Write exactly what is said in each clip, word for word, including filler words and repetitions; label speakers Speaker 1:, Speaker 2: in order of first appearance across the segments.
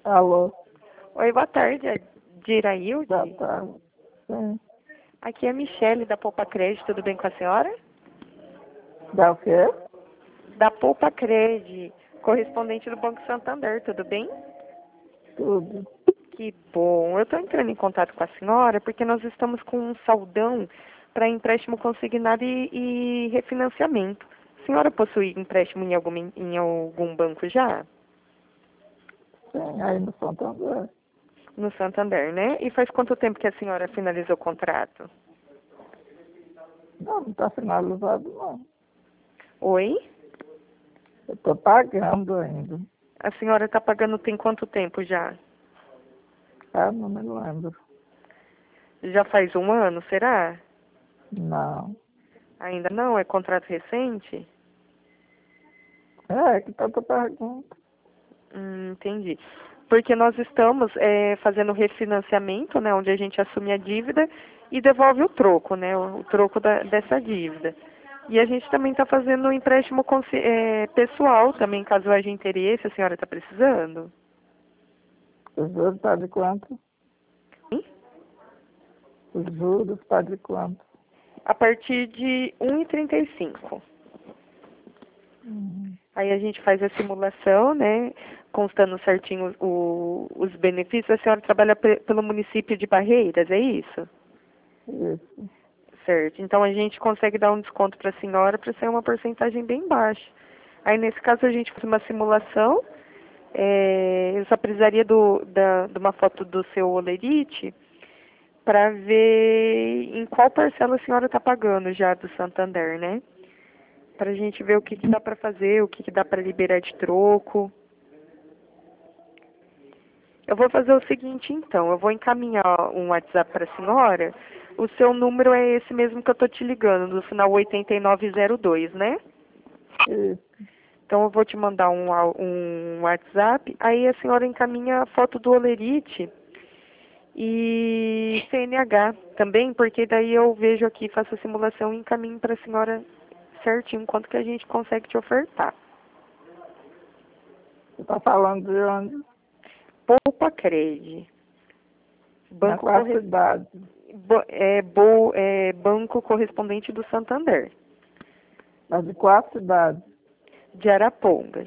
Speaker 1: Alô,
Speaker 2: Oi, boa tarde, é
Speaker 1: boa
Speaker 2: Dirailde.
Speaker 1: tarde. Sim.
Speaker 2: Aqui é a Michele da Poupa Crédito, tudo bem com a senhora?
Speaker 1: Dá o quê?
Speaker 2: Da Poupa Crédito, correspondente do Banco Santander, tudo bem?
Speaker 1: Tudo.
Speaker 2: Que bom. Eu estou entrando em contato com a senhora porque nós estamos com um saldão para empréstimo consignado e, e refinanciamento. A senhora possui empréstimo em algum, em algum banco já?
Speaker 1: Sim, aí no Santander.
Speaker 2: No Santander, né? E faz quanto tempo que a senhora finalizou o contrato?
Speaker 1: Não, não está finalizado, não.
Speaker 2: Oi?
Speaker 1: Eu estou pagando ainda.
Speaker 2: A senhora está pagando tem quanto tempo já?
Speaker 1: Ah, não me lembro.
Speaker 2: Já faz um ano, será?
Speaker 1: Não.
Speaker 2: Ainda não? É contrato recente?
Speaker 1: É, que tanta pergunta.
Speaker 2: Hum, entendi. Porque nós estamos é, fazendo refinanciamento, né, onde a gente assume a dívida e devolve o troco, né, o, o troco da, dessa dívida. E a gente também está fazendo um empréstimo consi- é, pessoal também, caso haja interesse, a senhora está precisando?
Speaker 1: Os juros está de quanto?
Speaker 2: Sim?
Speaker 1: Os juros está de quanto?
Speaker 2: A partir de um vírgula trinta e cinco.
Speaker 1: Uhum.
Speaker 2: Aí a gente faz a simulação, né, constando certinho o, os benefícios. A senhora trabalha pe- pelo município de Barreiras, é isso?
Speaker 1: Isso.
Speaker 2: Certo. Então a gente consegue dar um desconto para a senhora para ser uma porcentagem bem baixa. Aí nesse caso a gente faz uma simulação. É, eu só precisaria do, da, de uma foto do seu olerite para ver em qual parcela a senhora está pagando já do Santander, né? Para a gente ver o que, que dá para fazer, o que, que dá para liberar de troco. Eu vou fazer o seguinte, então. Eu vou encaminhar um WhatsApp para a senhora. O seu número é esse mesmo que eu estou te ligando, do final oitenta e nove zero dois, né?
Speaker 1: Isso.
Speaker 2: Então eu vou te mandar um, au- um WhatsApp. Aí a senhora encaminha a foto do olerite e C N H também, porque daí eu vejo aqui, faço a simulação e encaminho para a senhora certinho quanto que a gente consegue te ofertar.
Speaker 1: Você está falando de onde?
Speaker 2: Poupa Crede.
Speaker 1: Na
Speaker 2: Banco
Speaker 1: qual
Speaker 2: corre...
Speaker 1: cidade?
Speaker 2: Bo- é, bo- é banco correspondente do Santander,
Speaker 1: Mas de qual cidade?
Speaker 2: de Arapongas.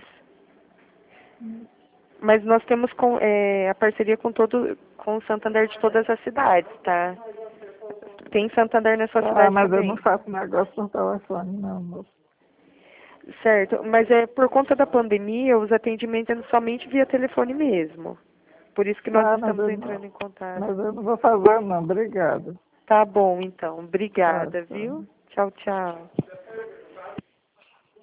Speaker 2: Mas nós temos com, é, a parceria com todo, com o Santander de todas as cidades, tá? Tem Santander na sua
Speaker 1: Ah,
Speaker 2: cidade
Speaker 1: mas eu não
Speaker 2: também?
Speaker 1: faço negócio por telefone, não, moço.
Speaker 2: Certo, mas é por conta da pandemia, os atendimentos é somente via telefone mesmo. Por isso que nós
Speaker 1: Ah, mas
Speaker 2: estamos
Speaker 1: eu
Speaker 2: entrando
Speaker 1: não,
Speaker 2: em contato.
Speaker 1: mas eu não vou fazer, não. Obrigada.
Speaker 2: Tá bom, então.
Speaker 1: Tá,
Speaker 2: Obrigada,
Speaker 1: tá.
Speaker 2: viu? Tchau, tchau.